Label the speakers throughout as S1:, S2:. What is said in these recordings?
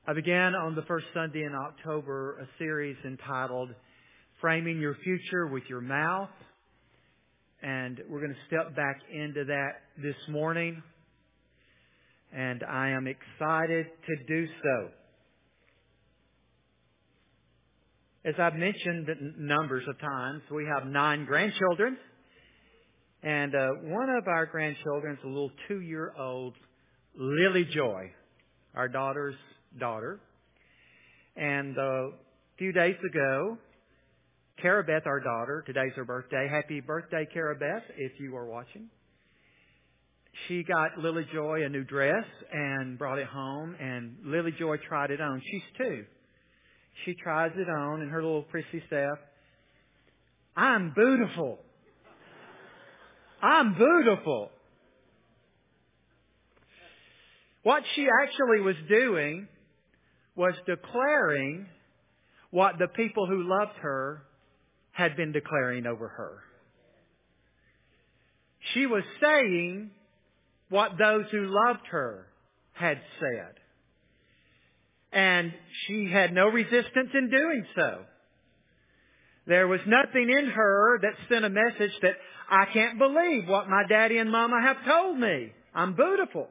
S1: I began on the first Sunday in October a series entitled Framing Your Future with Your Mouth. And we're going to step back into that this morning. And I am excited to do so. As I've mentioned numbers of times, we have 9 grandchildren. And one of our grandchildren is a little 2-year-old Lily Joy, our daughter's daughter. And a few days ago, Cara Beth, our daughter, today's her birthday. Happy birthday, Cara Beth, if you are watching. She got Lily Joy a new dress and brought it home, and Lily Joy tried it on. She's 2. She tries it on, and her little prissy self, I'm beautiful. I'm beautiful. What she actually was doing was declaring what the people who loved her had been declaring over her. She was saying what those who loved her had said. And she had no resistance in doing so. There was nothing in her that sent a message that I can't believe what my daddy and mama have told me. I'm beautiful.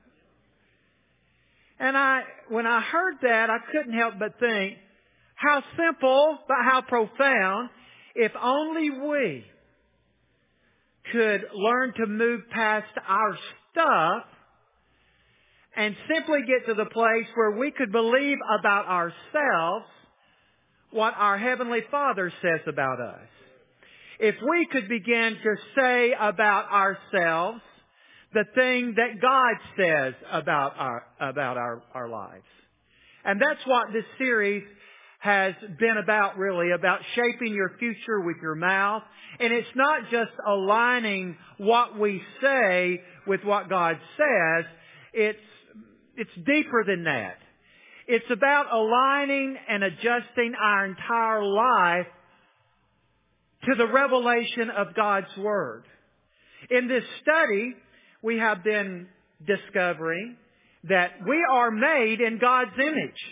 S1: And when I heard that, I couldn't help but think, how simple, but how profound, if only we could learn to move past our stuff and simply get to the place where we could believe about ourselves what our Heavenly Father says about us. If we could begin to say about ourselves the thing that God says about our lives. And that's what this series has been about, really, about shaping your future with your mouth. And it's not just aligning what we say with what God says. It's deeper than that. It's about aligning and adjusting our entire life to the revelation of God's Word. In this study, we have been discovering that we are made in God's image.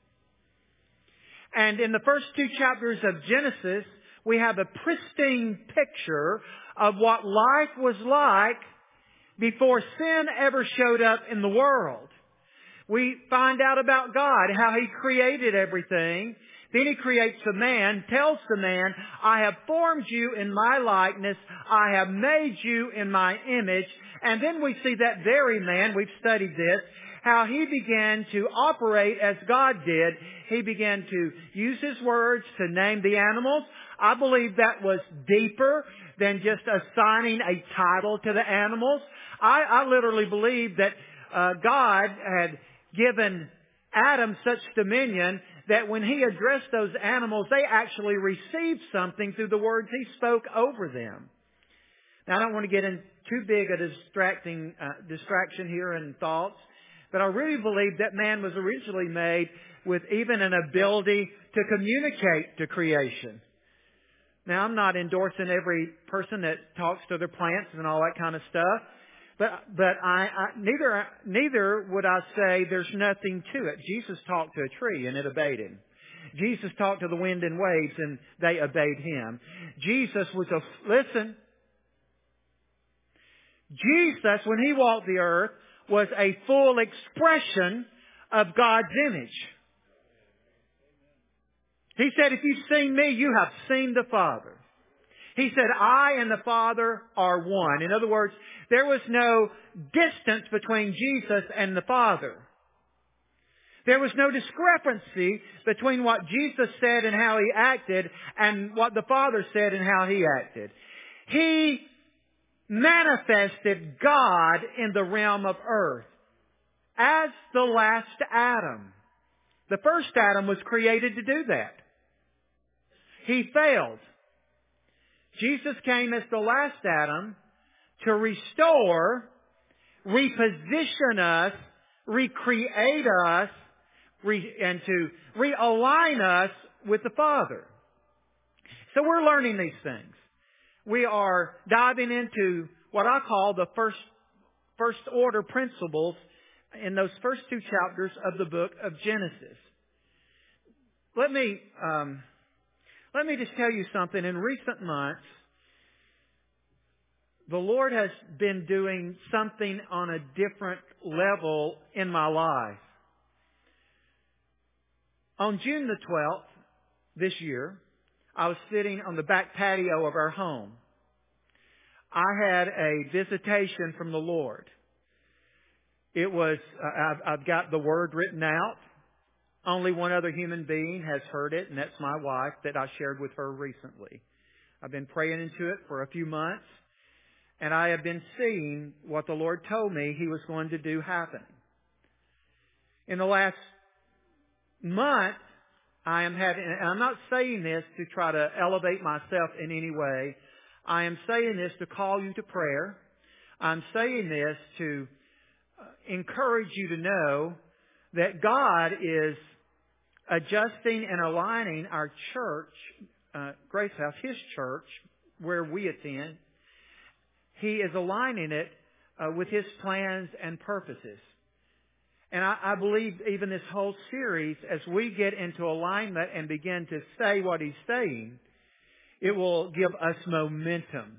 S1: And in the first 2 chapters of Genesis, we have a pristine picture of what life was like before sin ever showed up in the world. We find out about God, how He created everything. Then He creates the man, tells the man, I have formed you in my likeness. I have made you in my image. And then we see that very man, we've studied this, how he began to operate as God did. He began to use His words to name the animals. I believe that was deeper than just assigning a title to the animals. I literally believe that God had given Adam such dominion that when he addressed those animals, they actually received something through the words He spoke over them. Now, I don't want to get in too big a distraction here and thoughts, but I really believe that man was originally made with even an ability to communicate to creation. Now, I'm not endorsing every person that talks to their plants and all that kind of stuff, but neither would I say there's nothing to it. Jesus talked to a tree and it obeyed Him. Jesus talked to the wind and waves and they obeyed Him. Jesus, when He walked the earth, was a full expression of God's image. He said, if you've seen me, you have seen the Father. He said, I and the Father are one. In other words, there was no distance between Jesus and the Father. There was no discrepancy between what Jesus said and how He acted and what the Father said and how He acted. He manifested God in the realm of earth as the last Adam. The first Adam was created to do that. He failed. Jesus came as the last Adam to restore, reposition us, recreate us, and to realign us with the Father. So we're learning these things. We are diving into what I call the first order principles in those first two chapters of the book of Genesis. Let me just tell you something. In recent months, the Lord has been doing something on a different level in my life. On June the 12th this year, I was sitting on the back patio of our home. I had a visitation from the Lord. It was, I've got the word written out. Only one other human being has heard it, and that's my wife that I shared with her recently. I've been praying into it for a few months, and I have been seeing what the Lord told me He was going to do happening. In the last month, I'm not saying this to try to elevate myself in any way. I am saying this to call you to prayer. I'm saying this to encourage you to know that God is adjusting and aligning our church, Grace House, His church, where we attend. He is aligning it with His plans and purposes. And I believe even this whole series, as we get into alignment and begin to say what He's saying, it will give us momentum.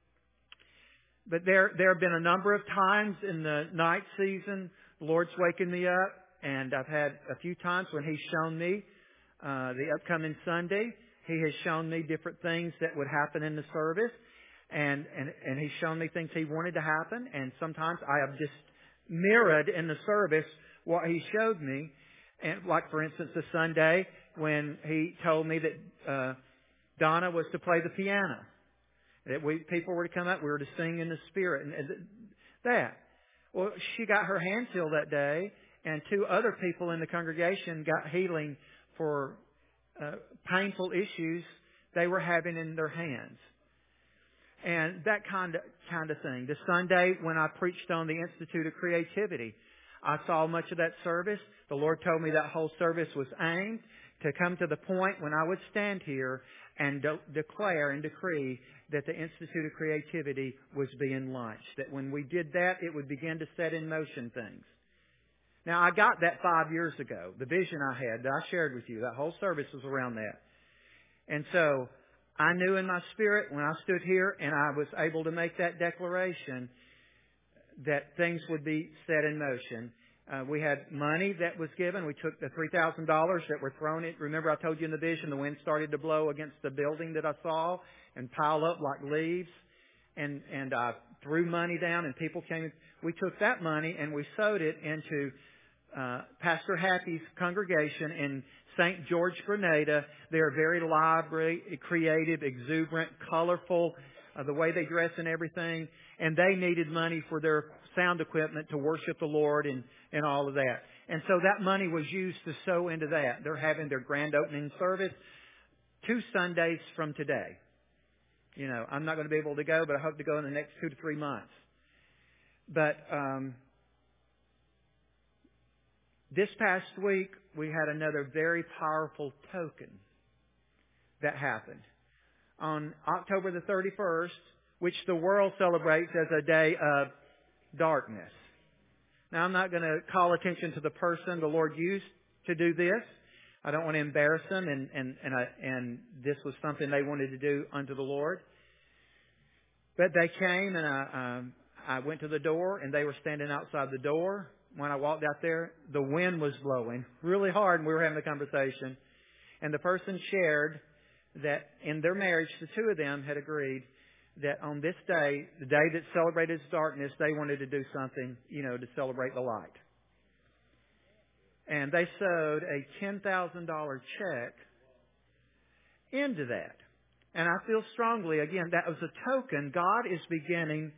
S1: But there have been a number of times in the night season, the Lord's waking me up, and I've had a few times when He's shown me the upcoming Sunday. He has shown me different things that would happen in the service, and He's shown me things He wanted to happen, and sometimes I have just mirrored in the service what He showed me. And like, for instance, the Sunday when He told me that Donna was to play the piano. That people were to come up, we were to sing in the Spirit. And that. Well, she got her hands healed that day, and two other people in the congregation got healing for painful issues they were having in their hands. And that kind of thing. The Sunday when I preached on the Institute of Creativity, I saw much of that service. The Lord told me that whole service was aimed to come to the point when I would stand here and declare and decree that the Institute of Creativity was being launched. That when we did that, it would begin to set in motion things. Now, I got that 5 years ago. The vision I had that I shared with you, that whole service was around that. And so I knew in my spirit when I stood here and I was able to make that declaration that things would be set in motion. We had money that was given. We took the $3,000 that were thrown in. Remember I told you in the vision the wind started to blow against the building that I saw and pile up like leaves. And I threw money down and people came in. We took that money and we sowed it into Pastor Happy's congregation in St. George, Grenada. They're very lively, creative, exuberant, colorful, the way they dress and everything. And they needed money for their sound equipment to worship the Lord and all of that. And so that money was used to sow into that. They're having their grand opening service 2 Sundays from today. You know, I'm not going to be able to go, but I hope to go in the next 2 to 3 months. But this past week, we had another very powerful token that happened. On October the 31st, which the world celebrates as a day of darkness. Now, I'm not going to call attention to the person the Lord used to do this. I don't want to embarrass them, and this was something they wanted to do unto the Lord. But they came, and I went to the door, and they were standing outside the door. When I walked out there, the wind was blowing really hard, and we were having a conversation. And the person shared that in their marriage, the two of them had agreed that on this day, the day that celebrated darkness, they wanted to do something, to celebrate the light. And they sewed a $10,000 check into that. And I feel strongly, again, that was a token. God is beginning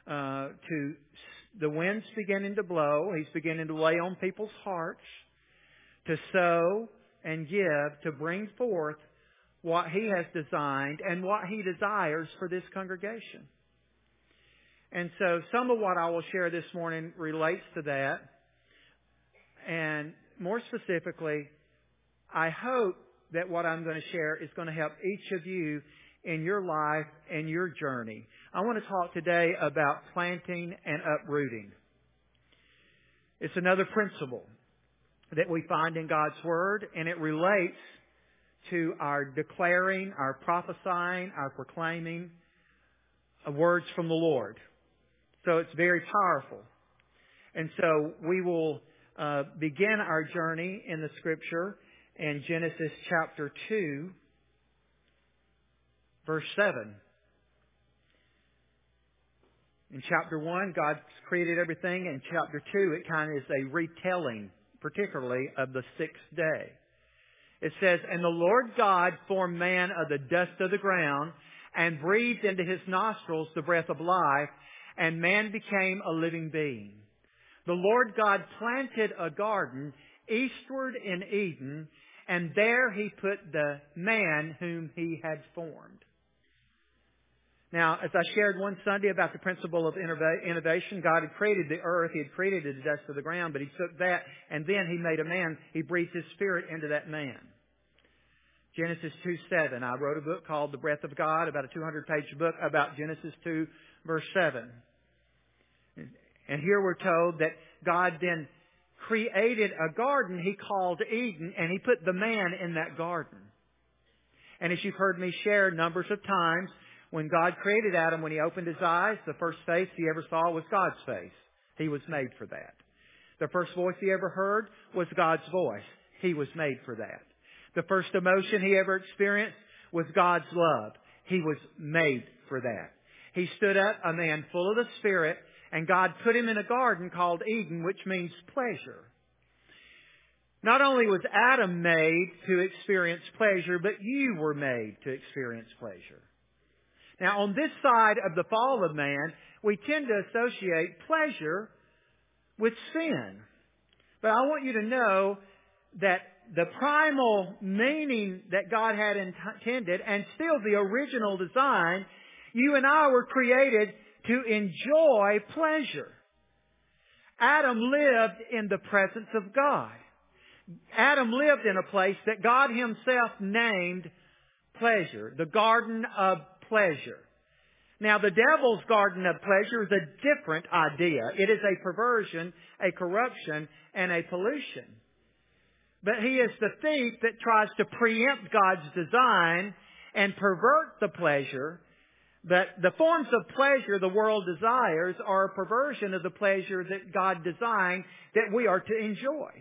S1: the wind's beginning to blow. He's beginning to lay on people's hearts to sow and give, to bring forth what He has designed and what He desires for this congregation. And so some of what I will share this morning relates to that. And more specifically, I hope that what I'm going to share is going to help each of you in your life and your journey. I want to talk today about planting and uprooting. It's another principle that we find in God's Word, and it relates to our declaring, our prophesying, our proclaiming of words from the Lord. So it's very powerful. And so we will begin our journey in the Scripture in Genesis chapter 2, verse 7. In chapter 1, God created everything. In chapter 2, it kind of is a retelling, particularly of the sixth day. It says, "And the Lord God formed man of the dust of the ground and breathed into his nostrils the breath of life, and man became a living being. The Lord God planted a garden eastward in Eden, and there He put the man whom He had formed." Now, as I shared one Sunday about the principle of innovation, God had created the earth, He had created the dust of the ground, but He took that and then He made a man. He breathed His Spirit into that man. Genesis 2:7. I wrote a book called The Breath of God, about a 200-page book about Genesis 2, verse 7. And here we're told that God then created a garden He called Eden, and He put the man in that garden. And as you've heard me share numbers of times, when God created Adam, when He opened his eyes, the first face he ever saw was God's face. He was made for that. The first voice he ever heard was God's voice. He was made for that. The first emotion he ever experienced was God's love. He was made for that. He stood up, a man full of the Spirit, and God put him in a garden called Eden, which means pleasure. Not only was Adam made to experience pleasure, but you were made to experience pleasure. Now, on this side of the fall of man, we tend to associate pleasure with sin. But I want you to know that the primal meaning that God had intended, and still the original design, you and I were created to enjoy pleasure. Adam lived in the presence of God. Adam lived in a place that God Himself named pleasure, the Garden of Pleasure. Now, the devil's garden of pleasure is a different idea. It is a perversion, a corruption, and a pollution. But he is the thief that tries to preempt God's design and pervert the pleasure. But the forms of pleasure the world desires are a perversion of the pleasure that God designed that we are to enjoy.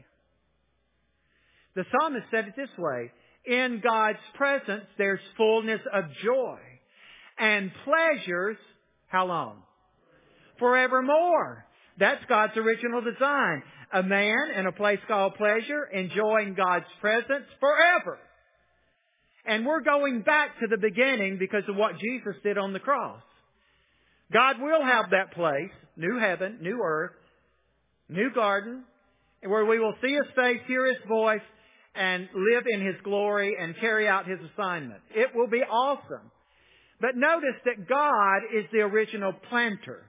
S1: The psalmist said it this way: "In God's presence there's fullness of joy. And pleasures," how long? Forevermore. That's God's original design. A man in a place called pleasure, enjoying God's presence forever. And we're going back to the beginning because of what Jesus did on the cross. God will have that place, new heaven, new earth, new garden, where we will see His face, hear His voice, and live in His glory and carry out His assignment. It will be awesome. But notice that God is the original planter.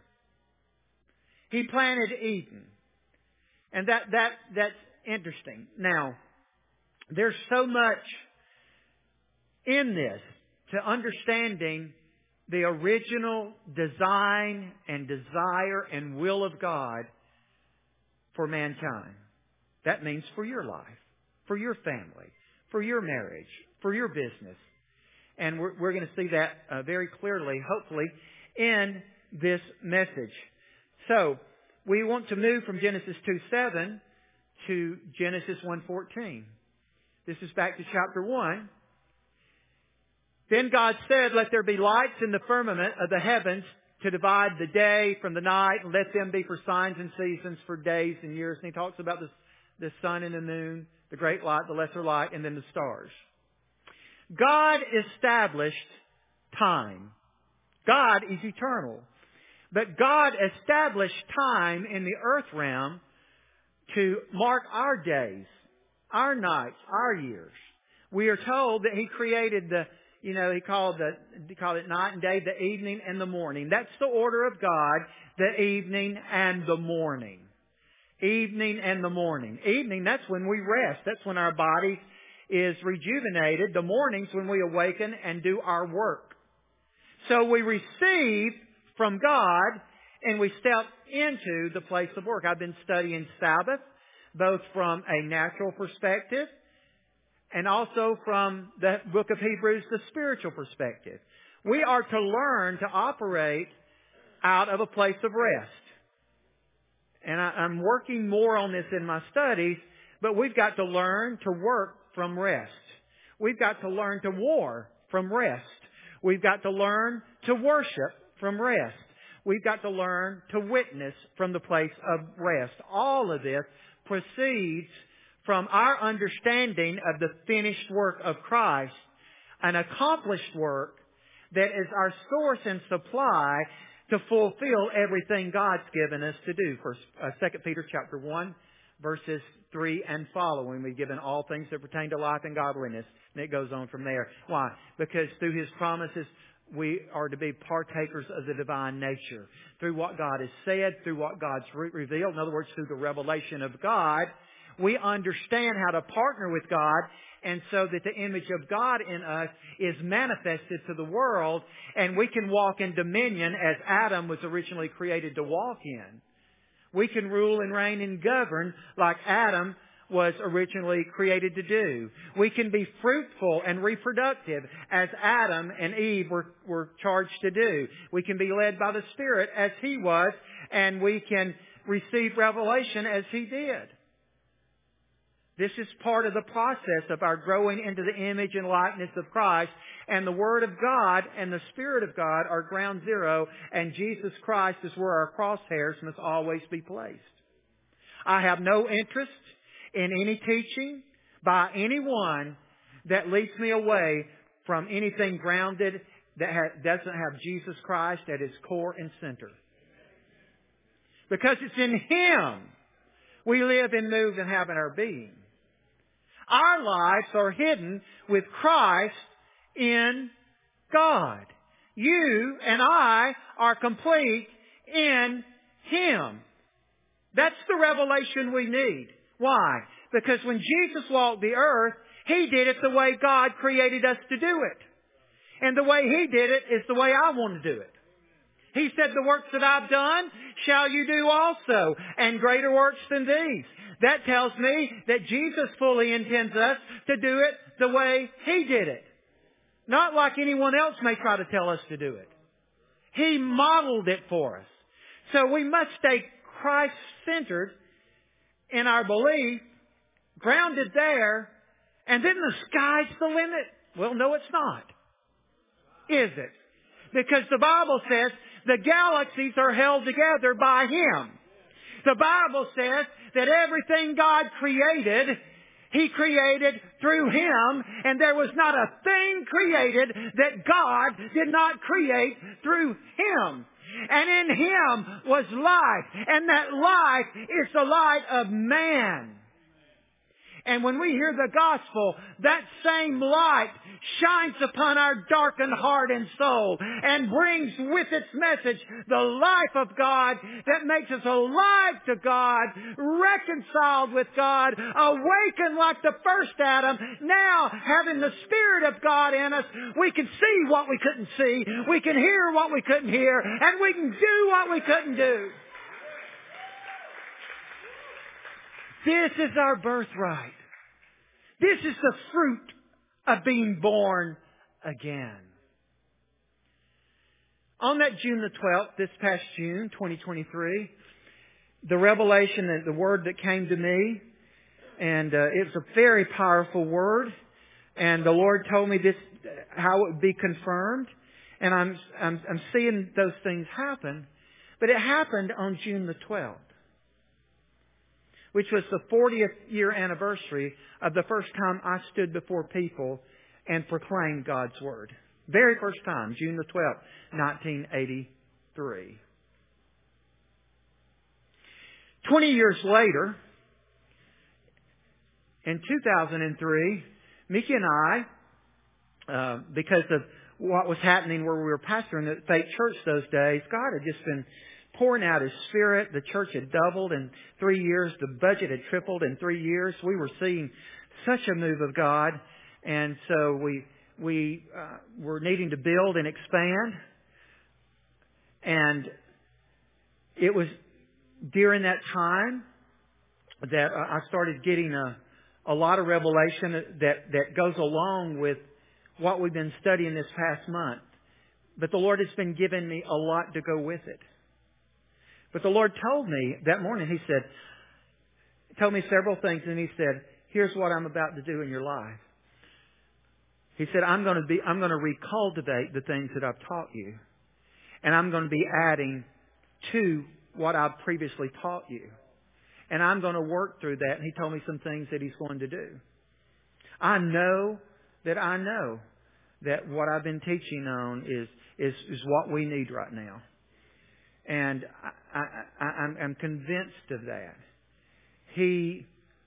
S1: He planted Eden. And that's interesting. Now, there's so much in this to understanding the original design and desire and will of God for mankind. That means for your life, for your family, for your marriage, for your business. And we're going to see that very clearly, hopefully, in this message. So, we want to move from Genesis 2:7 to Genesis 1:14. This is back to chapter 1. "Then God said, let there be lights in the firmament of the heavens to divide the day from the night, and let them be for signs and seasons, for days and years." And He talks about the sun and the moon, the great light, the lesser light, and then the stars. God established time. God is eternal. But God established time in the earth realm to mark our days, our nights, our years. We are told that He created He called it night and day, the evening and the morning. That's the order of God, the evening and the morning. Evening and the morning. Evening, that's when we rest. That's when our body is rejuvenated. The morning's when we awaken and do our work. So we receive from God, and we step into the place of work. I've been studying Sabbath, both from a natural perspective and also from the book of Hebrews, the spiritual perspective. We are to learn to operate out of a place of rest. And I'm working more on this in my studies, but we've got to learn to work from rest. We've got to learn to war from rest. We've got to learn to worship from rest. We've got to learn to witness from the place of rest. All of this proceeds from our understanding of the finished work of Christ, an accomplished work that is our source and supply to fulfill everything God's given us to do. 2 Peter chapter 1, verses 3 and following. We've given all things that pertain to life and godliness. And it goes on from there. Why? Because through His promises, we are to be partakers of the divine nature. Through what God has said, through what God's revealed, in other words, through the revelation of God, we understand how to partner with God, and so that the image of God in us is manifested to the world, and we can walk in dominion as Adam was originally created to walk in. We can rule and reign and govern like Adam was originally created to do. We can be fruitful and reproductive as Adam and Eve were charged to do. We can be led by the Spirit as He was, and we can receive revelation as He did. This is part of the process of our growing into the image and likeness of Christ. And the Word of God and the Spirit of God are ground zero. And Jesus Christ is where our crosshairs must always be placed. I have no interest in any teaching by anyone that leads me away from anything grounded that doesn't have Jesus Christ at its core and center. Because it's in Him we live and move and have in our being. Our lives are hidden with Christ in God. You and I are complete in Him. That's the revelation we need. Why? Because when Jesus walked the earth, He did it the way God created us to do it. And the way He did it is the way I want to do it. He said, the works that I've done shall you do also, and greater works than these. That tells me that Jesus fully intends us to do it the way He did it. Not like anyone else may try to tell us to do it. He modeled it for us. So we must stay Christ-centered in our belief, grounded there, and then the sky's the limit. Well, no, it's not. Is it? Because the Bible says the galaxies are held together by Him. The Bible says that everything God created, He created through Him, and there was not a thing created that God did not create through Him. And in Him was life, and that life is the light of man. And when we hear the gospel, that same light shines upon our darkened heart and soul and brings with its message the life of God that makes us alive to God, reconciled with God, awakened like the first Adam. Now, having the Spirit of God in us, we can see what we couldn't see, we can hear what we couldn't hear, and we can do what we couldn't do. This is our birthright. This is the fruit of being born again. On that June the 12th, this past June, 2023, the revelation and the word that came to me, and it was a very powerful word, and the Lord told me this, how it would be confirmed, and I'm seeing those things happen, but it happened on June the 12th. Which was the 40th year anniversary of the first time I stood before people and proclaimed God's Word. Very first time, June the 12th, 1983. 20 years later, in 2003, Mickey and I, because of what was happening where we were pastoring at Faith Church those days, God had just been pouring out His Spirit. The church had doubled in 3 years. The budget had tripled in 3 years. We were seeing such a move of God. And so we were needing to build and expand. And it was during that time that I started getting a lot of revelation that goes along with what we've been studying this past month. But the Lord has been giving me a lot to go with it. But the Lord told me that morning, He told me several things, and He said, here's what I'm about to do in your life. He said, I'm going to recultivate the things that I've taught you. And I'm going to be adding to what I've previously taught you. And I'm going to work through that. And He told me some things that He's going to do. I know that what I've been teaching on is what we need right now. And I'm convinced of that. He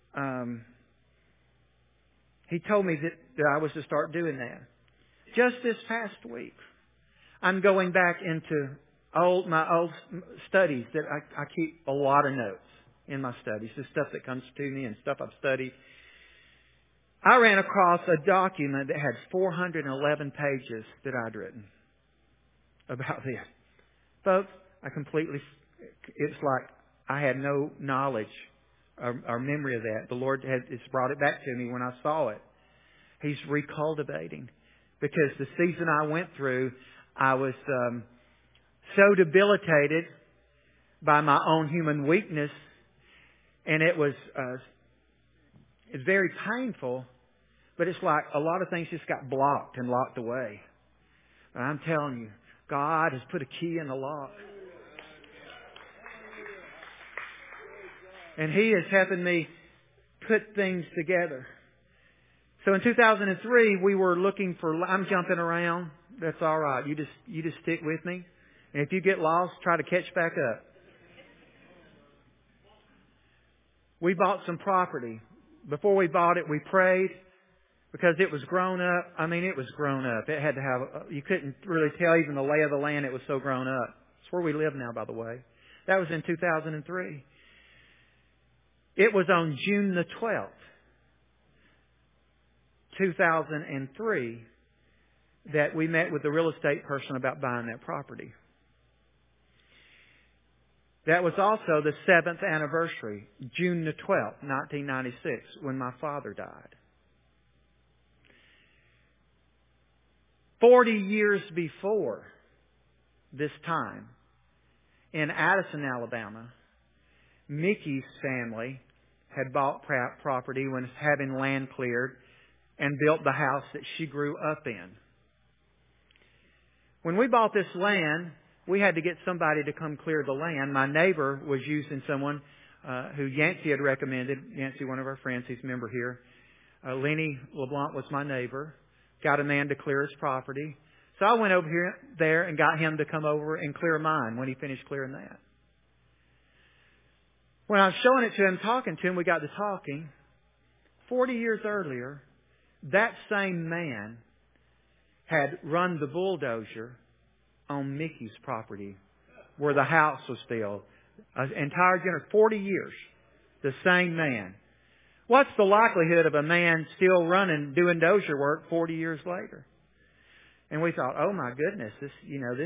S1: told me that I was to start doing that. Just this past week, I'm going back into my old studies that I keep a lot of notes in my studies, the stuff that comes to me and stuff I've studied. I ran across a document that had 411 pages that I'd written about this. Folks, it's like I had no knowledge or memory of that. The Lord has brought it back to me when I saw it. He's recultivating. Because the season I went through, I was so debilitated by my own human weakness, and it's very painful, but it's like a lot of things just got blocked and locked away. And I'm telling you, God has put a key in the lock. And He is helping me put things together. So in 2003, we were looking for... I'm jumping around. That's all right. You just stick with me. And if you get lost, try to catch back up. We bought some property. Before we bought it, we prayed because it was grown up. I mean, it was grown up. It had to have... You couldn't really tell even the lay of the land. It was so grown up. It's where we live now, by the way. That was in 2003. It was on June the 12th, 2003, that we met with the real estate person about buying that property. That was also the 7th anniversary, June the 12th, 1996, when my father died. 40 years before this time, in Addison, Alabama, Mickey's family had bought property when having land cleared and built the house that she grew up in. When we bought this land, we had to get somebody to come clear the land. My neighbor was using someone who Yancey had recommended. Yancey, one of our friends, he's a member here. Lenny LeBlanc was my neighbor. Got a man to clear his property. So I went over there and got him to come over and clear mine when he finished clearing that. When I was showing it to him, talking to him, we got to talking. 40 years earlier, that same man had run the bulldozer on Mickey's property where the house was built. An entire generation, 40 years, the same man. What's the likelihood of a man still running, doing dozer work 40 years later? And we thought, oh my goodness, this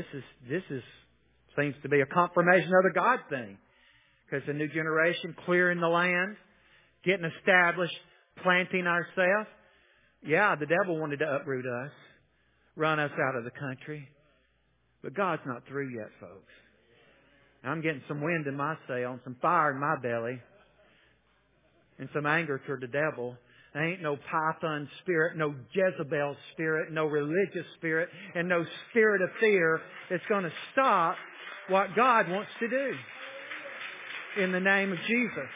S1: seems to be a confirmation of the God thing. Because the new generation clearing the land, getting established, planting ourselves. Yeah, the devil wanted to uproot us, run us out of the country. But God's not through yet, folks. I'm getting some wind in my sail and some fire in my belly and some anger toward the devil. There ain't no Python spirit, no Jezebel spirit, no religious spirit, and no spirit of fear that's going to stop what God wants to do. In the name of Jesus.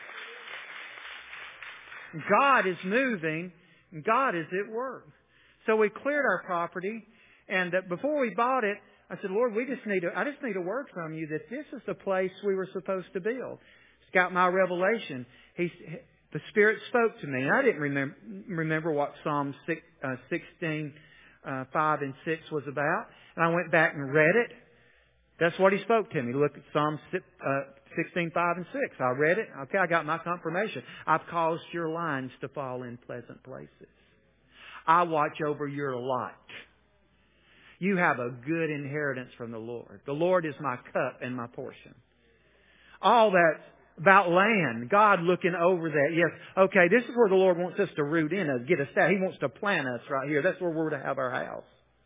S1: God is moving. God is at work. So we cleared our property. And before we bought it, I said, Lord, I just need a word from you that this is the place we were supposed to build. It's got my revelation. The Spirit spoke to me. And I didn't remember what Psalm 16, 5 and 6 was about. And I went back and read it. That's what He spoke to me. Look at Psalm 16, 5 and 6. I read it. Okay, I got my confirmation. I've caused your lines to fall in pleasant places. I watch over your lot. You have a good inheritance from the Lord. The Lord is my cup and my portion. All that about land. God looking over that. Yes, okay, this is where the Lord wants us to root in us, get us out. He wants to plant us right here. That's where we're to have our house.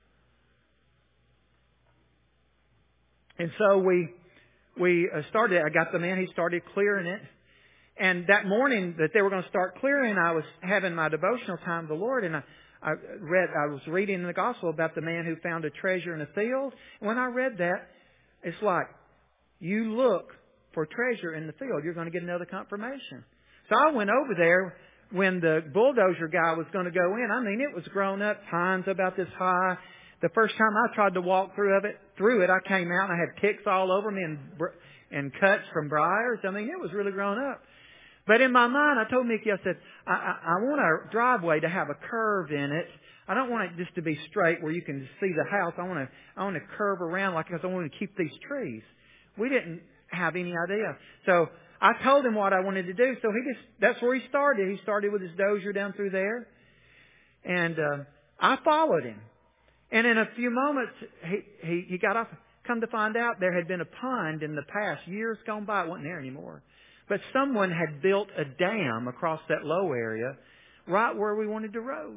S1: And so we started, I got the man, he started clearing it. And that morning that they were going to start clearing, I was having my devotional time with the Lord, and I was reading in the gospel about the man who found a treasure in a field. And when I read that, it's like, you look for treasure in the field, you're going to get another confirmation. So I went over there when the bulldozer guy was going to go in. I mean, it was grown up, pines about this high. The first time I tried to walk through it, I came out and I had ticks all over me and cuts from briars. I mean, it was really grown up. But in my mind, I told Mickey, I said, I want our driveway to have a curve in it. I don't want it just to be straight where you can see the house. I want to curve around because I want to keep these trees. We didn't have any idea. So I told him what I wanted to do. So that's where he started. He started with his dozer down through there. And I followed him. And in a few moments, he got off. Come to find out, there had been a pond in the past, years gone by. It wasn't there anymore. But someone had built a dam across that low area right where we wanted the road.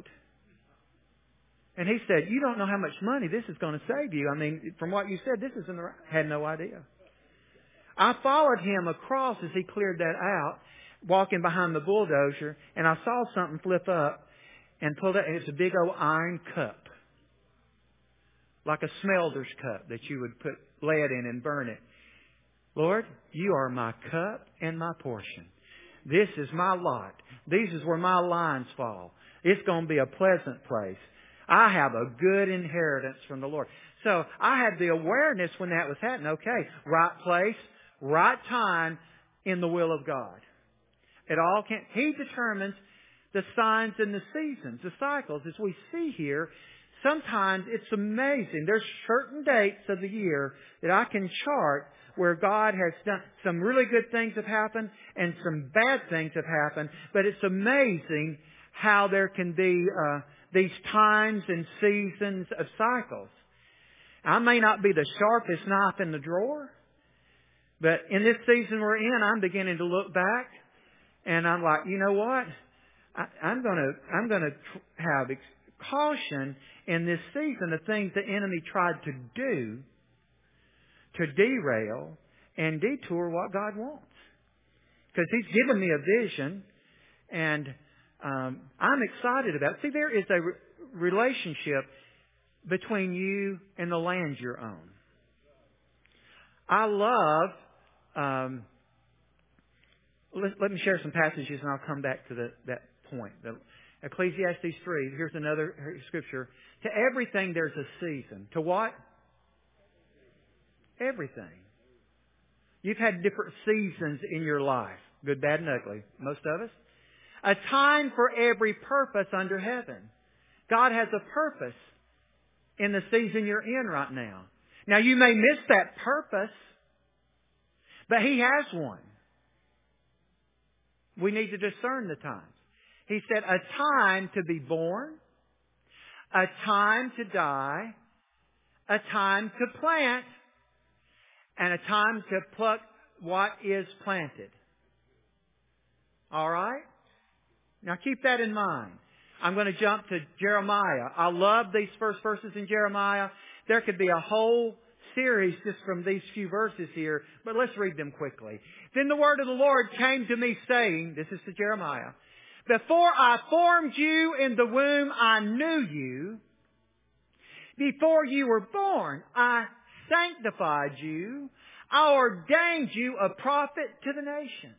S1: And he said, you don't know how much money this is going to save you. I mean, from what you said, this isn't right. Had no idea. I followed him across as he cleared that out, walking behind the bulldozer, and I saw something flip up and pulled it. And it's a big old iron cup, like a smelter's cup that you would put lead in and burn it. Lord, you are my cup and my portion. This is my lot. This is where my lines fall. It's going to be a pleasant place. I have a good inheritance from the Lord. So I had the awareness when that was happening. Okay, right place, right time in the will of God. It all can. He determines the signs and the seasons, the cycles. As we see here, sometimes it's amazing. There's certain dates of the year that I can chart where God has done some really good things have happened and some bad things have happened. But it's amazing how there can be these times and seasons of cycles. I may not be the sharpest knife in the drawer, but in this season we're in, I'm beginning to look back, and I'm like, you know what? I'm going to have caution in this season of things the enemy tried to do to derail and detour what God wants. Because He's given me a vision, and I'm excited about it. See, there is a relationship between you and the land you own. I love, let me share some passages and I'll come back to that point. Ecclesiastes 3, here's another scripture. To everything there's a season. To what? Everything. You've had different seasons in your life. Good, bad, and ugly. Most of us. A time for every purpose under heaven. God has a purpose in the season you're in right now. Now you may miss that purpose, but He has one. We need to discern the times. He said a time to be born, a time to die, a time to plant, and a time to pluck what is planted. All right? Now keep that in mind. I'm going to jump to Jeremiah. I love these first verses in Jeremiah. There could be a whole series just from these few verses here, but let's read them quickly. Then the word of the Lord came to me saying, this is to Jeremiah, before I formed you in the womb, I knew you. Before you were born, I sanctified you. I ordained you a prophet to the nations.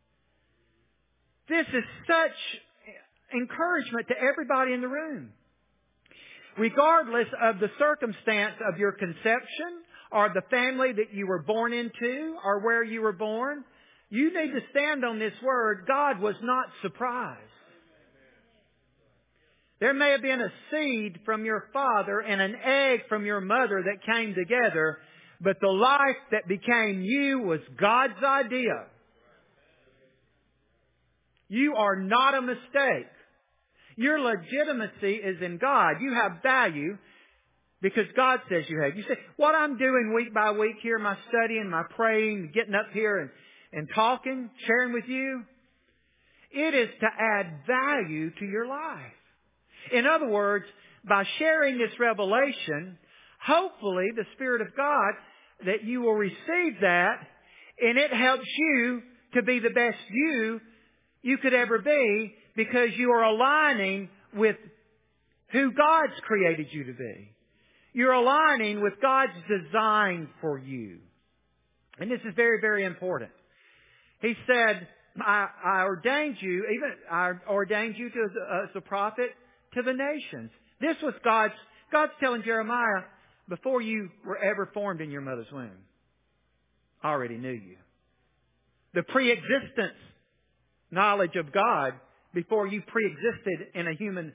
S1: This is such encouragement to everybody in the room. Regardless of the circumstance of your conception or the family that you were born into or where you were born, you need to stand on this word. God was not surprised. There may have been a seed from your father and an egg from your mother that came together, but the life that became you was God's idea. You are not a mistake. Your legitimacy is in God. You have value because God says you have. You say, what I'm doing week by week here, my studying, my praying, getting up here and talking, sharing with you, it is to add value to your life. In other words, by sharing this revelation, hopefully the Spirit of God, that you will receive that, and it helps you to be the best you could ever be, because you are aligning with who God's created you to be. You're aligning with God's design for you. And this is very, very important. He said, I ordained you as a prophet to the nations. This was God's telling Jeremiah, before you were ever formed in your mother's womb, I already knew you. The pre-existence knowledge of God before you existed in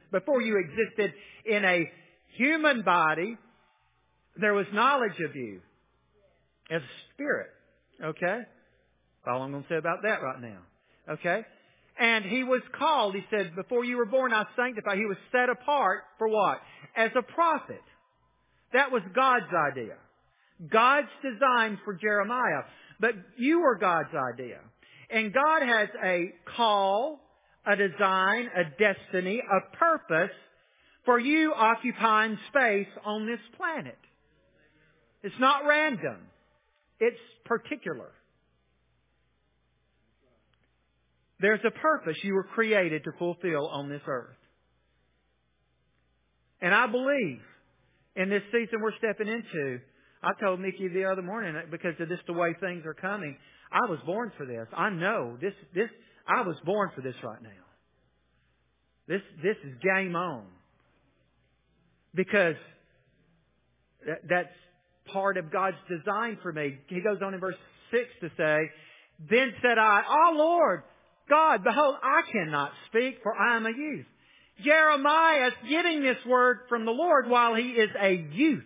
S1: a human body, there was knowledge of you as a spirit. Okay? That's all I'm going to say about that right now. Okay? And he was called, he said, before you were born, I sanctified. He was set apart for what? As a prophet. That was God's idea. God's design for Jeremiah. But you were God's idea. And God has a call, a design, a destiny, a purpose for you occupying space on this planet. It's not random. It's particular. There's a purpose you were created to fulfill on this earth. And I believe in this season we're stepping into, I told Mickey the other morning, because of this, the way things are coming, I was born for this. I know this. I was born for this right now. This is game on. Because that's part of God's design for me. He goes on in verse 6 to say, then said I, "Oh Lord, God, behold, I cannot speak, for I am a youth." Jeremiah is getting this word from the Lord while he is a youth.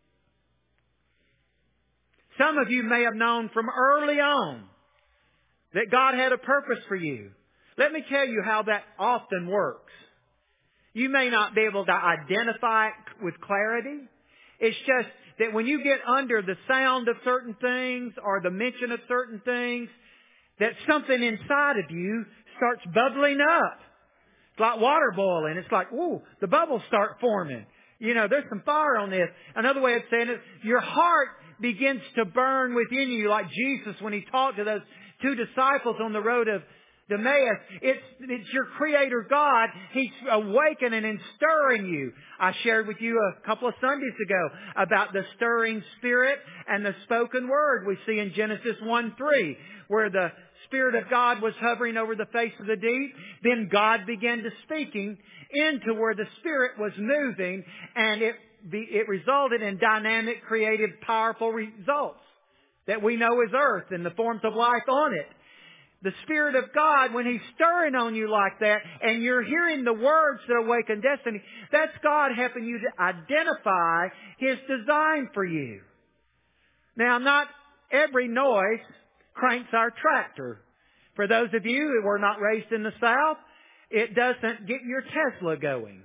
S1: Some of you may have known from early on that God had a purpose for you. Let me tell you how that often works. You may not be able to identify it with clarity. It's just that when you get under the sound of certain things or the mention of certain things, that something inside of you starts bubbling up. It's like water boiling. It's like, ooh, the bubbles start forming. You know, there's some fire on this. Another way of saying it, your heart begins to burn within you, like Jesus when He talked to those two disciples on the road of Emmaus. It's your Creator God. He's awakening and stirring you. I shared with you a couple of Sundays ago about the stirring spirit and the spoken word we see in Genesis 1:3, where the Spirit of God was hovering over the face of the deep. Then God began to speaking into where the Spirit was moving, and it resulted in dynamic, creative, powerful results that we know as earth and the forms of life on it. The Spirit of God, when He's stirring on you like that, and you're hearing the words that awaken destiny, that's God helping you to identify His design for you. Now, not every noise cranks our tractor. For those of you who were not raised in the South, it doesn't get your Tesla going.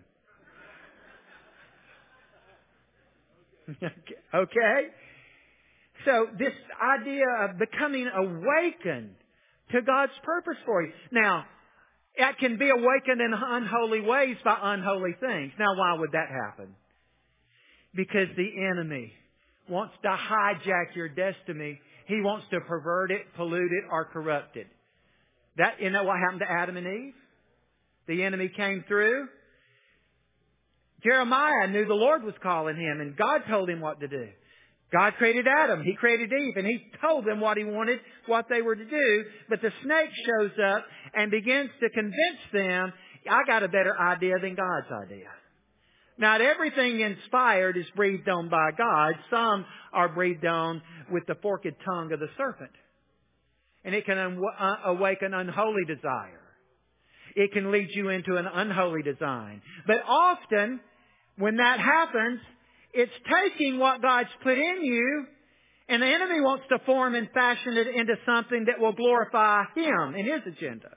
S1: Okay? So this idea of becoming awakened to God's purpose for you. Now, it can be awakened in unholy ways by unholy things. Now, why would that happen? Because the enemy wants to hijack your destiny. He wants to pervert it, pollute it, or corrupt it. You know what happened to Adam and Eve? The enemy came through. Jeremiah knew the Lord was calling him, and God told him what to do. God created Adam. He created Eve, and He told them what He wanted, what they were to do. But the snake shows up and begins to convince them, I got a better idea than God's idea. Not everything inspired is breathed on by God. Some are breathed on with the forked tongue of the serpent. And it can awaken unholy desire. It can lead you into an unholy design. But often, when that happens, it's taking what God's put in you, and the enemy wants to form and fashion it into something that will glorify Him and His agenda.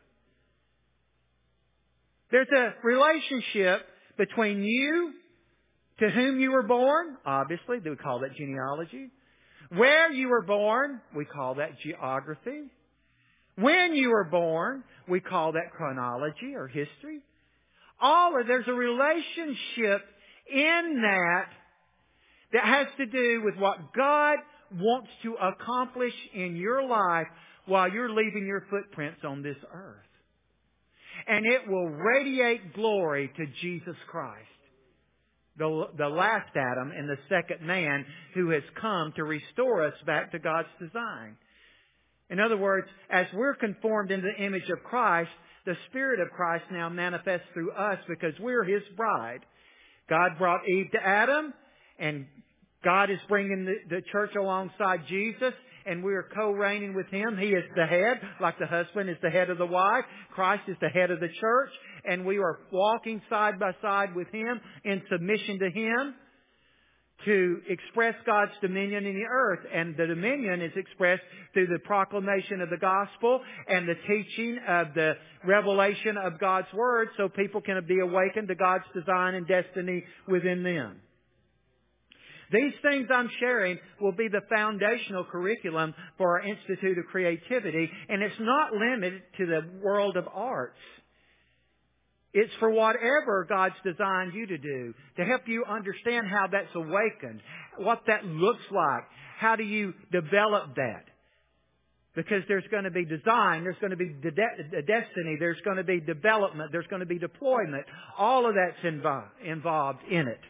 S1: There's a relationship between you, to whom you were born, obviously, we call that genealogy. Where you were born, we call that geography. When you were born, we call that chronology or history. There's a relationship in that has to do with what God wants to accomplish in your life while you're leaving your footprints on this earth. And it will radiate glory to Jesus Christ, the last Adam and the second man who has come to restore us back to God's design. In other words, as we're conformed into the image of Christ, the Spirit of Christ now manifests through us because we're His bride. God brought Eve to Adam, and God is bringing the church alongside Jesus, and we are co-reigning with Him. He is the head, like the husband is the head of the wife. Christ is the head of the church, and we are walking side by side with Him in submission to Him to express God's dominion in the earth. And the dominion is expressed through the proclamation of the gospel and the teaching of the revelation of God's Word so people can be awakened to God's design and destiny within them. These things I'm sharing will be the foundational curriculum for our Institute of Creativity, and it's not limited to the world of arts. It's for whatever God's designed you to do, to help you understand how that's awakened, what that looks like, how do you develop that. Because there's going to be design, there's going to be destiny, there's going to be development, there's going to be deployment. All of that's involved in it.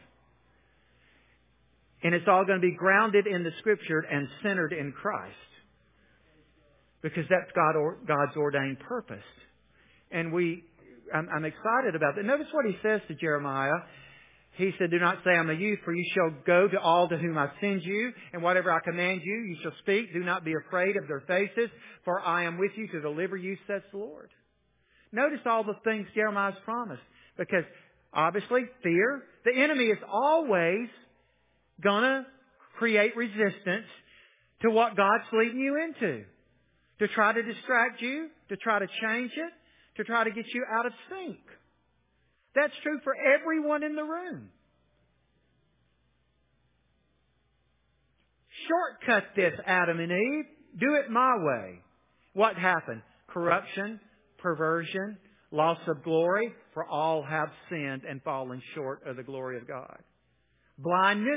S1: And it's all going to be grounded in the Scripture and centered in Christ. Because that's God's ordained purpose. And I'm excited about that. Notice what He says to Jeremiah. He said, "Do not say I'm a youth, for you shall go to all to whom I send you, and whatever I command you, you shall speak. Do not be afraid of their faces, for I am with you to deliver you, says the Lord." Notice all the things Jeremiah's promised. Because obviously, fear, the enemy is always gonna create resistance to what God's leading you into. To try to distract you, to try to change it, to try to get you out of sync. That's true for everyone in the room. Shortcut this, Adam and Eve. Do it my way. What happened? Corruption, perversion, loss of glory, for all have sinned and fallen short of the glory of God. Blindness,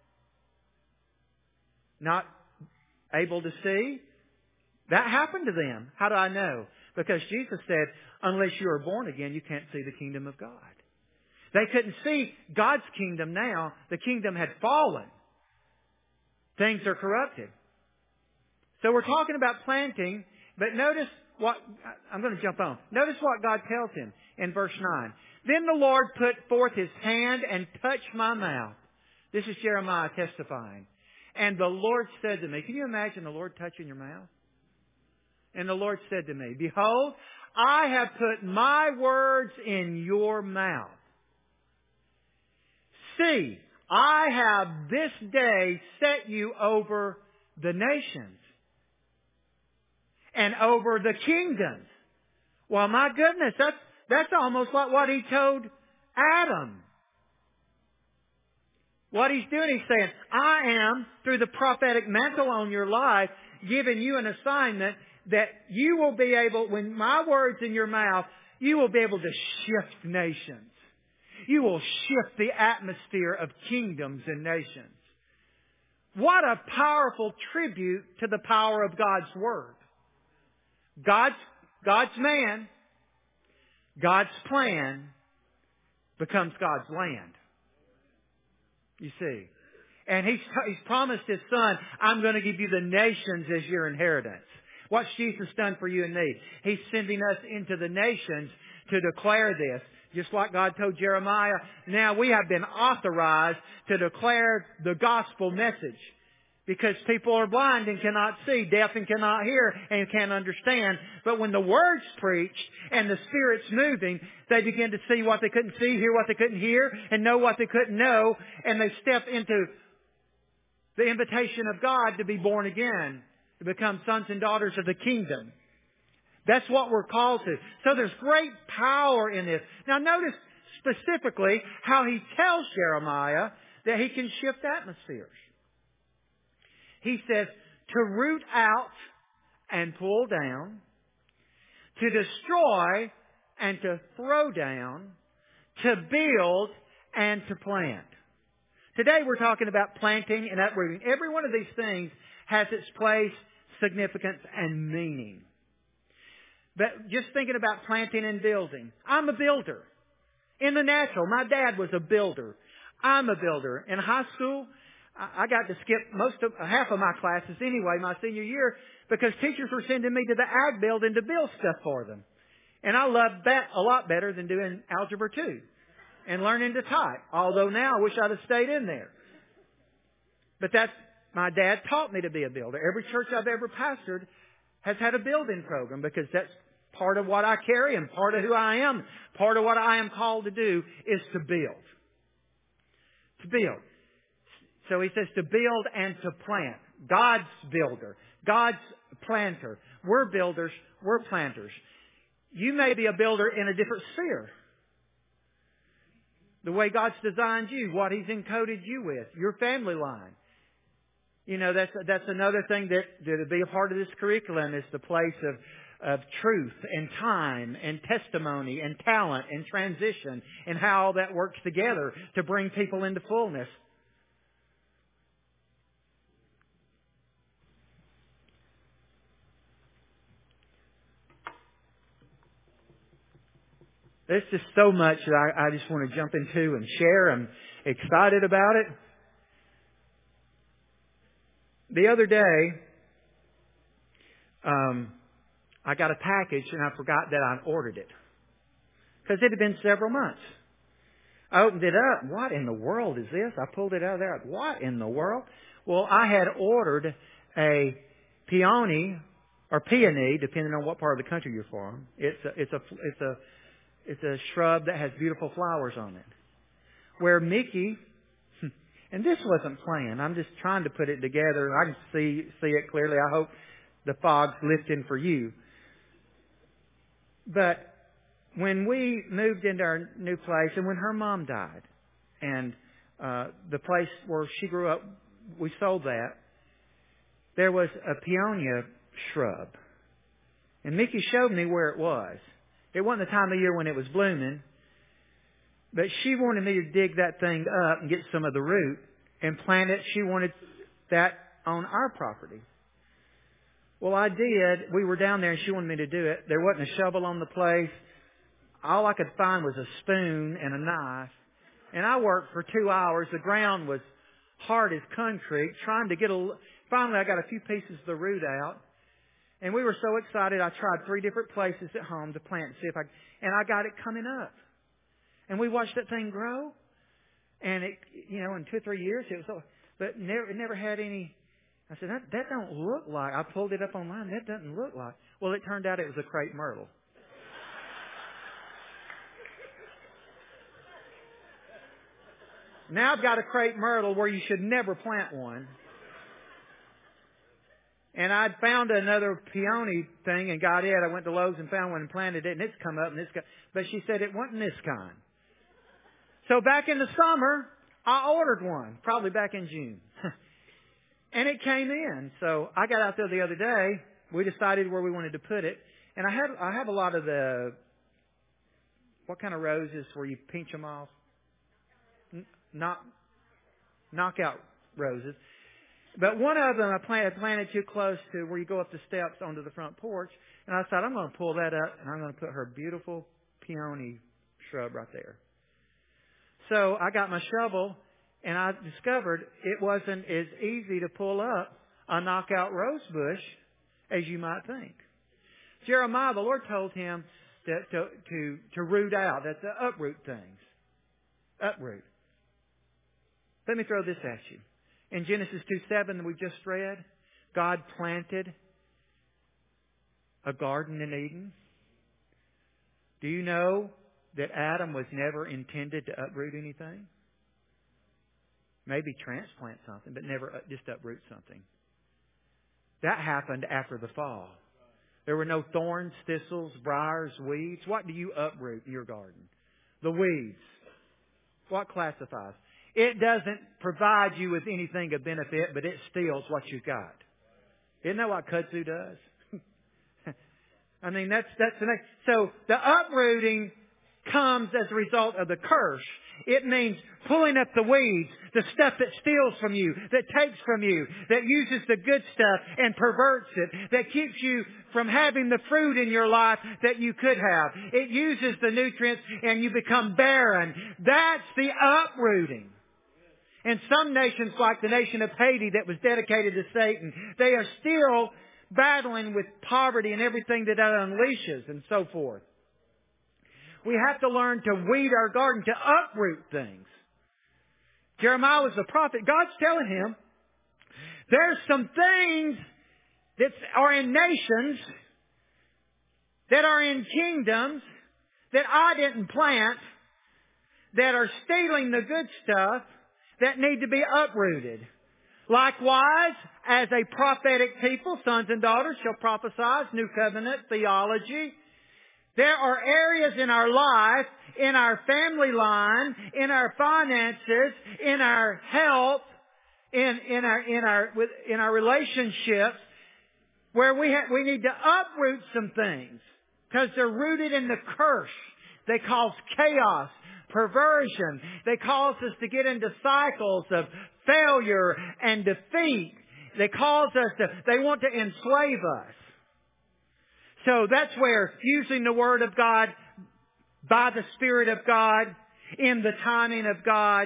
S1: not able to see. That happened to them. How do I know? Because Jesus said, unless you are born again, you can't see the kingdom of God. They couldn't see God's kingdom now. The kingdom had fallen. Things are corrupted. So we're talking about planting, but notice what, I'm going to jump on. Notice what God tells him in verse 9. Then the Lord put forth His hand and touched my mouth. This is Jeremiah testifying. And the Lord said to me, can you imagine the Lord touching your mouth? And the Lord said to me, behold, I have put my words in your mouth. See, I have this day set you over the nations and over the kingdoms. Well, my goodness, that's almost like what He told Adam. What He's doing, He's saying, I am, through the prophetic mantle on your life, giving you an assignment that you will be able, when my word's in your mouth, you will be able to shift nations. You will shift the atmosphere of kingdoms and nations. What a powerful tribute to the power of God's Word. God's man, God's plan becomes God's land. You see. And He's promised His Son, I'm going to give you the nations as your inheritance. What's Jesus done for you and me? He's sending us into the nations to declare this. Just like God told Jeremiah, now we have been authorized to declare the gospel message. Because people are blind and cannot see, deaf and cannot hear, and can't understand. But when the Word's preached and the Spirit's moving, they begin to see what they couldn't see, hear what they couldn't hear, and know what they couldn't know. And they step into the invitation of God to be born again, to become sons and daughters of the kingdom. That's what we're called to. So there's great power in this. Now notice specifically how He tells Jeremiah that he can shift atmospheres. He says to root out and pull down, to destroy and to throw down, to build and to plant. Today we're talking about planting and uprooting. Every one of these things has its place, significance, and meaning. But just thinking about planting and building. I'm a builder. In the natural, my dad was a builder. I'm a builder. In high school, I got to skip half of my classes anyway, my senior year, because teachers were sending me to the ag building to build stuff for them. And I loved that a lot better than doing Algebra 2 and learning to type. Although now I wish I'd have stayed in there. But my dad taught me to be a builder. Every church I've ever pastored has had a building program because that's part of what I carry and part of who I am. Part of what I am called to do is to build. To build. So he says to build and to plant. God's builder. God's planter. We're builders. We're planters. You may be a builder in a different sphere. The way God's designed you, what He's encoded you with, your family line. You know, that's another thing that'll be a part of this curriculum is the place of truth and time and testimony and talent and transition and how all that works together to bring people into fullness. There's just so much that I just want to jump into and share. I'm excited about it. The other day, I got a package and I forgot that I'd ordered it. Because it had been several months. I opened it up. What in the world is this? I pulled it out of there. What in the world? Well, I had ordered a peony or peony, depending on what part of the country you're from. It's a shrub that has beautiful flowers on it. Where Mickey, and this wasn't planned. I'm just trying to put it together. I can see it clearly. I hope the fog's lifting for you. But when we moved into our new place and when her mom died and the place where she grew up, we sold that, there was a peonia shrub. And Mickey showed me where it was. It wasn't the time of year when it was blooming, but she wanted me to dig that thing up and get some of the root and plant it. She wanted that on our property. Well, I did. We were down there and she wanted me to do it. There wasn't a shovel on the place. All I could find was a spoon and a knife. And I worked for 2 hours. The ground was hard as concrete, trying to finally I got a few pieces of the root out. And we were so excited, I tried 3 different places at home to plant and and I got it coming up. And we watched that thing grow. And it, in 2 or 3 years, but it never had any. I said, that don't look like. I pulled it up online. That doesn't look like. Well, it turned out it was a crepe myrtle. Now I've got a crepe myrtle where you should never plant one. And I'd found another peony thing and got it. I went to Lowe's and found one and planted it, and it's come up. But she said it wasn't this kind. So back in the summer, I ordered one, probably back in June. And it came in. So I got out there the other day. We decided where we wanted to put it. And I have a lot of what kind of roses where you pinch them off? Knockout roses. But one of them I planted too close to where you go up the steps onto the front porch. And I thought, I'm going to pull that up and I'm going to put her beautiful peony shrub right there. So I got my shovel and I discovered it wasn't as easy to pull up a knockout rose bush as you might think. Jeremiah, the Lord told him to root out. That's to uproot things. Uproot. Let me throw this at you. In Genesis 2:7 that we just read, God planted a garden in Eden. Do you know that Adam was never intended to uproot anything? Maybe transplant something, but never just uproot something. That happened after the fall. There were no thorns, thistles, briars, weeds. What do you uproot in your garden? The weeds. What classifies? It doesn't provide you with anything of benefit, but it steals what you've got. Isn't that what kudzu does? I mean, that's the next. So the uprooting comes as a result of the curse. It means pulling up the weeds, the stuff that steals from you, that takes from you, that uses the good stuff and perverts it, that keeps you from having the fruit in your life that you could have. It uses the nutrients and you become barren. That's the uprooting. And some nations, like the nation of Haiti that was dedicated to Satan, they are still battling with poverty and everything that unleashes and so forth. We have to learn to weed our garden, to uproot things. Jeremiah was a prophet. God's telling him, there's some things that are in nations, that are in kingdoms, that I didn't plant, that are stealing the good stuff, that need to be uprooted. Likewise, as a prophetic people, sons and daughters shall prophesy, New Covenant theology. There are areas in our life, in our family line, in our finances, in our health, in our relationships, where we need to uproot some things because they're rooted in the curse. They cause chaos, perversion. They cause us to get into cycles of failure and defeat. They want to enslave us. So that's where using the Word of God by the Spirit of God, in the timing of God,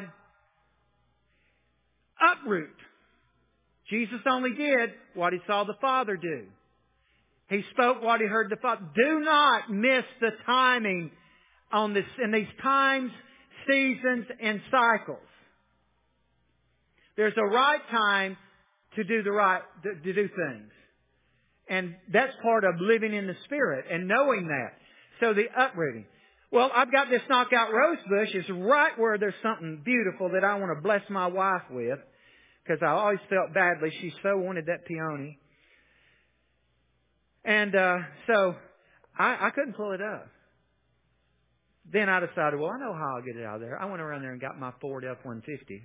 S1: uproot. Jesus only did what He saw the Father do. He spoke what He heard the Father. Do not miss the timing on this, in these times, seasons, and cycles. There's a right time to do things. And that's part of living in the Spirit and knowing that. So the uprooting. Well, I've got this knockout rose bush. It's right where there's something beautiful that I want to bless my wife with. Because I always felt badly. She so wanted that peony. And so I couldn't pull it up. Then I decided, well, I know how I'll get it out of there. I went around there and got my Ford F-150.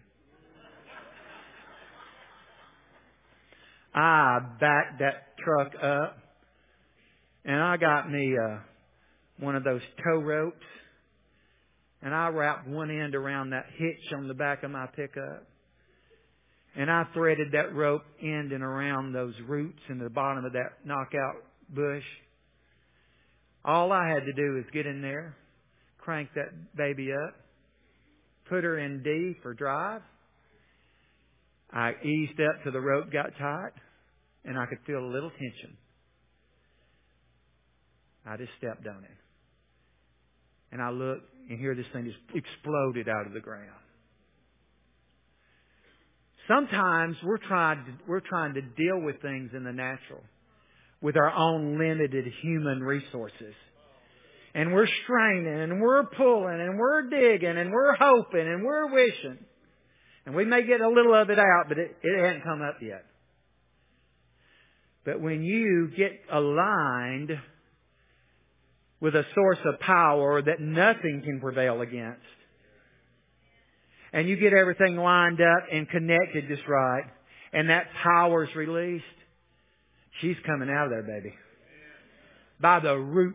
S1: I backed that truck up, and I got me one of those tow ropes, and I wrapped one end around that hitch on the back of my pickup, and I threaded that rope end and around those roots in the bottom of that knockout bush. All I had to do was get in there, crank that baby up, put her in D for drive. I eased up till the rope got tight, and I could feel a little tension. I just stepped on it. And I looked, and here this thing just exploded out of the ground. Sometimes we're trying to deal with things in the natural with our own limited human resources. And we're straining, and we're pulling, and we're digging, and we're hoping, and we're wishing. And we may get a little of it out, but it hasn't come up yet. But when you get aligned with a source of power that nothing can prevail against, and you get everything lined up and connected just right, and that power's released, she's coming out of there, baby. By the roots.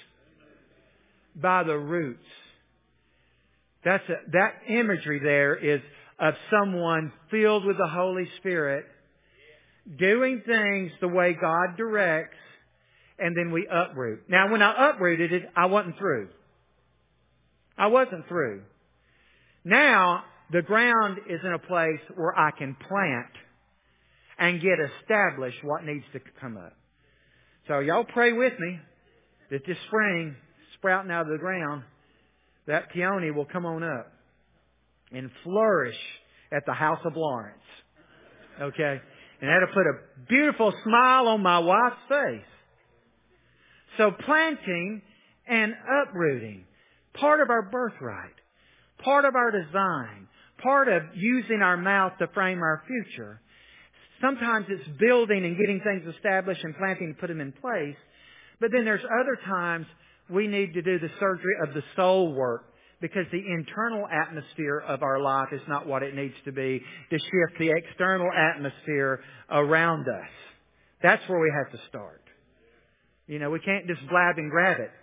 S1: By the roots. That imagery there is of someone filled with the Holy Spirit, doing things the way God directs, and then we uproot. Now, when I uprooted it, I wasn't through. I wasn't through. Now, the ground is in a place where I can plant and get established what needs to come up. So y'all pray with me that this spring, sprouting out of the ground, that peony will come on up and flourish at the House of Lawrence. Okay? And that'll put a beautiful smile on my wife's face. So planting and uprooting, part of our birthright, part of our design, part of using our mouth to frame our future. Sometimes it's building and getting things established and planting to put them in place. But then there's other times we need to do the surgery of the soul work, because the internal atmosphere of our life is not what it needs to be to shift the external atmosphere around us. That's where we have to start. We can't just blab and grab it.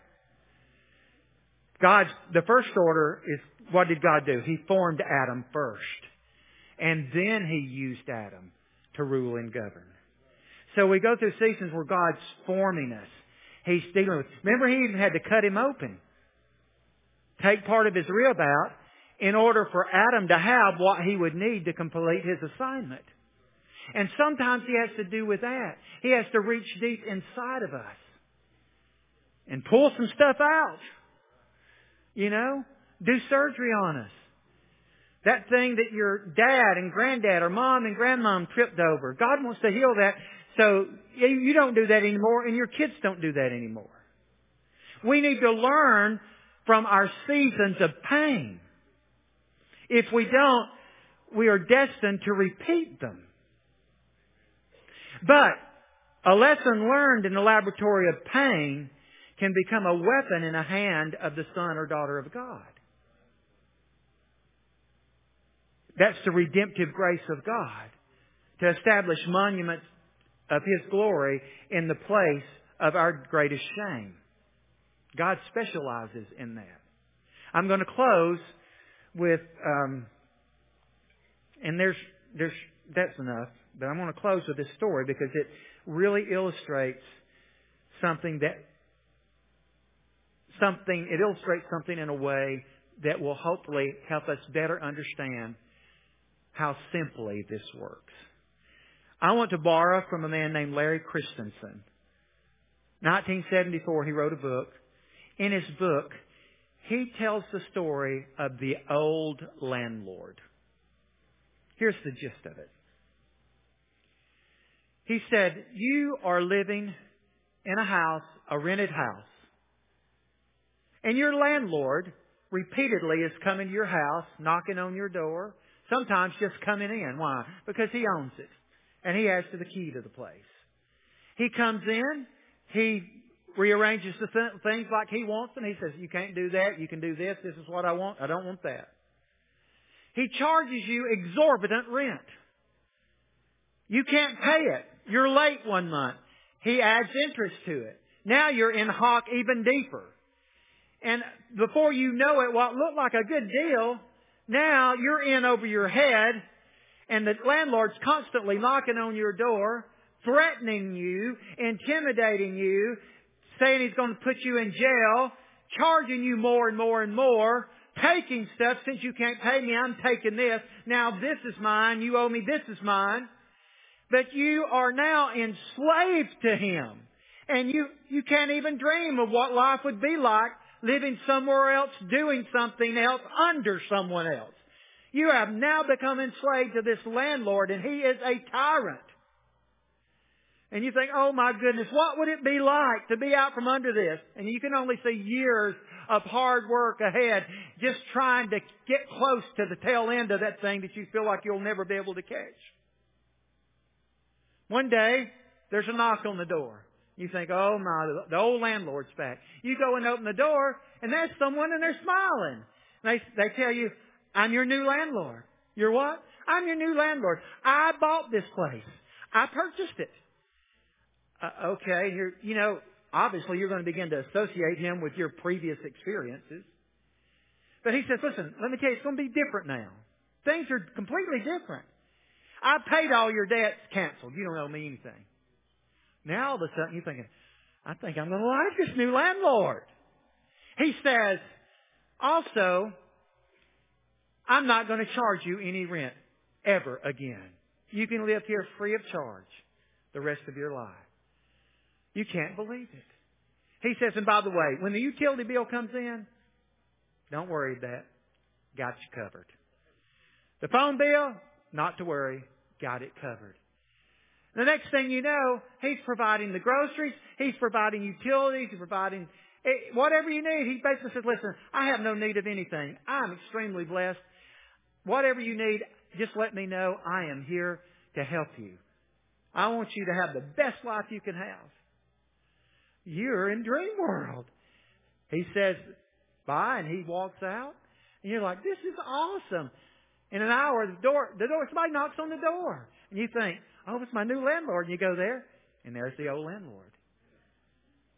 S1: The first order is, what did God do? He formed Adam first. And then He used Adam to rule and govern. So we go through seasons where God's forming us. He's dealing with... Remember, He even had to cut him open. Take part of his rib out in order for Adam to have what he would need to complete his assignment. And sometimes He has to do with that. He has to reach deep inside of us and pull some stuff out. Do surgery on us. That thing that your dad and granddad or mom and grandmom tripped over. God wants to heal that, so you don't do that anymore, and your kids don't do that anymore. We need to learn from our seasons of pain. If we don't, we are destined to repeat them. But a lesson learned in the laboratory of pain can become a weapon in the hand of the son or daughter of God. That's the redemptive grace of God, to establish monuments of His glory in the place of our greatest shame. God specializes in that. I'm going to close with, and that's enough, but I'm going to close with this story because it really illustrates something in a way that will hopefully help us better understand how simply this works. I want to borrow from a man named Larry Christensen. 1974, he wrote a book. In his book, he tells the story of the old landlord. Here's the gist of it. He said, you are living in a house, a rented house, and your landlord repeatedly is coming to your house, knocking on your door, sometimes just coming in. Why? Because he owns it. And he has the key to the place. He comes in. He rearranges the things like he wants them. He says, you can't do that. You can do this. This is what I want. I don't want that. He charges you exorbitant rent. You can't pay it. You're late one month. He adds interest to it. Now you're in hock even deeper. And before you know it, what looked like a good deal, now you're in over your head, and the landlord's constantly knocking on your door, threatening you, intimidating you, saying he's going to put you in jail, charging you more and more and more, taking stuff. Since you can't pay me, I'm taking this. Now this is mine. You owe me. This is mine. But you are now enslaved to him. And you can't even dream of what life would be like living somewhere else, doing something else under someone else. You have now become enslaved to this landlord, and he is a tyrant. And you think, oh my goodness, what would it be like to be out from under this? And you can only see years of hard work ahead, just trying to get close to the tail end of that thing that you feel like you'll never be able to catch. One day, there's a knock on the door. You think, oh my, the old landlord's back. You go and open the door, and there's someone, and they're smiling. They tell you, I'm your new landlord. You're what? I'm your new landlord. I bought this place. I purchased it. Okay, obviously you're going to begin to associate him with your previous experiences. But he says, listen, let me tell you, it's going to be different now. Things are completely different. I paid all your debts canceled. You don't owe me anything. Now all of a sudden you're thinking, I think I'm going to like this new landlord. He says, also, I'm not going to charge you any rent ever again. You can live here free of charge the rest of your life. You can't believe it. He says, and by the way, when the utility bill comes in, don't worry about that. Got you covered. The phone bill, not to worry. Got it covered. The next thing you know, he's providing the groceries. He's providing utilities. He's providing whatever you need. He basically says, listen, I have no need of anything. I'm extremely blessed. Whatever you need, just let me know. I am here to help you. I want you to have the best life you can have. You're in dream world. He says, bye, and he walks out. And you're like, this is awesome. In an hour, somebody knocks on the door. And you think, oh, it's my new landlord. And you go there, and there's the old landlord.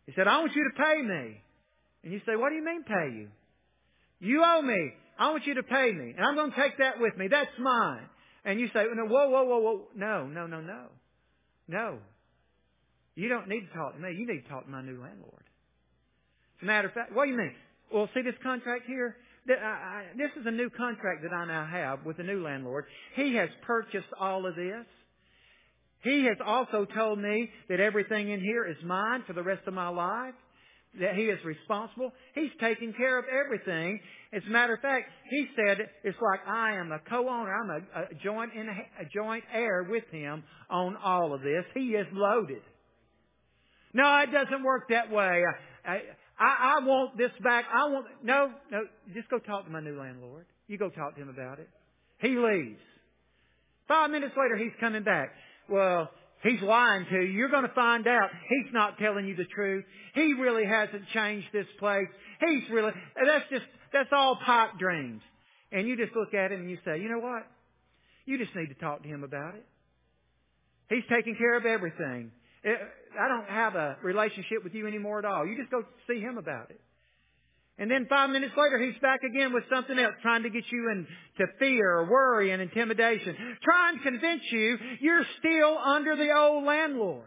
S1: He said, I want you to pay me. And you say, what do you mean pay you? You owe me. I want you to pay me. And I'm going to take that with me. That's mine. And you say, no, whoa. No. No. You don't need to talk to me. You need to talk to my new landlord. As a matter of fact, what do you mean? Well, see this contract here? This is a new contract that I now have with the new landlord. He has purchased all of this. He has also told me that everything in here is mine for the rest of my life, that he is responsible. He's taking care of everything. As a matter of fact, he said it's like I am a co-owner. I'm a joint heir with him on all of this. He is loaded. No, it doesn't work that way. I want this back. No. Just go talk to my new landlord. You go talk to him about it. He leaves. 5 minutes later, he's coming back. Well, he's lying to you. You're going to find out he's not telling you the truth. He really hasn't changed this place. That's all pipe dreams. And you just look at him and you say, you know what? You just need to talk to him about it. He's taking care of everything. I don't have a relationship with you anymore at all. You just go see him about it. And then 5 minutes later, he's back again with something else, trying to get you into fear or worry and intimidation. Trying to convince you you're still under the old landlord.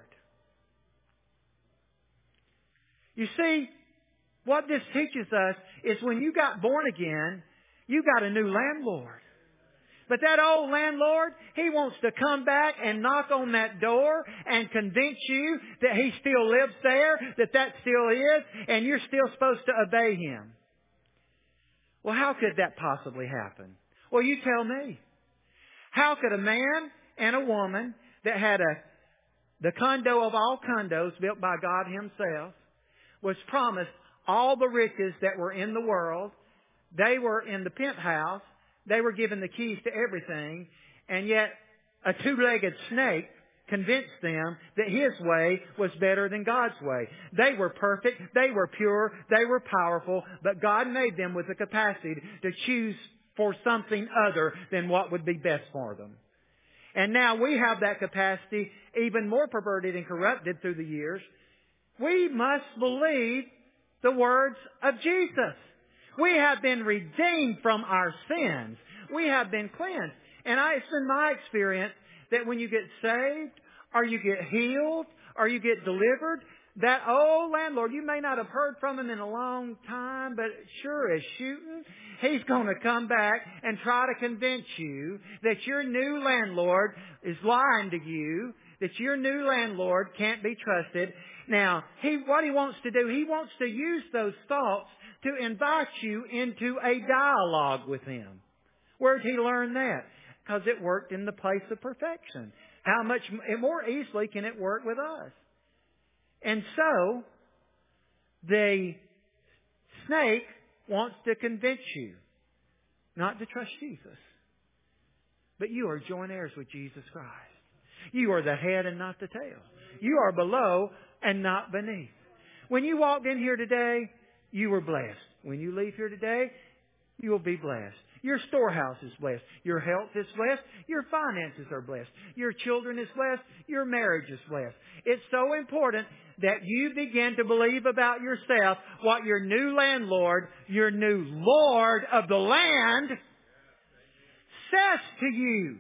S1: You see, what this teaches us is when you got born again, you got a new landlord. But that old landlord, he wants to come back and knock on that door and convince you that he still lives there, that still is, and you're still supposed to obey him. Well, how could that possibly happen? Well, you tell me. How could a man and a woman that had the condo of all condos built by God himself, was promised all the riches that were in the world, they were in the penthouse, they were given the keys to everything, and yet a two-legged snake convinced them that his way was better than God's way. They were perfect, they were pure, they were powerful, but God made them with the capacity to choose for something other than what would be best for them. And now we have that capacity even more perverted and corrupted through the years. We must believe the words of Jesus. We have been redeemed from our sins. We have been cleansed. And it's been my experience that when you get saved, or you get healed, or you get delivered, that old landlord, you may not have heard from him in a long time, but sure as shooting, he's going to come back and try to convince you that your new landlord is lying to you, that your new landlord can't be trusted. Now, what he wants to do, he wants to use those thoughts to invite you into a dialogue with him. Where did he learn that? Because it worked in the place of perfection. How much more easily can it work with us? And so, the snake wants to convince you not to trust Jesus. But you are joint heirs with Jesus Christ. You are the head and not the tail. You are below and not beneath. When you walked in here today, you were blessed. When you leave here today, you will be blessed. Your storehouse is blessed. Your health is blessed. Your finances are blessed. Your children is blessed. Your marriage is blessed. It's so important that you begin to believe about yourself what your new landlord, your new Lord of the land, says to you.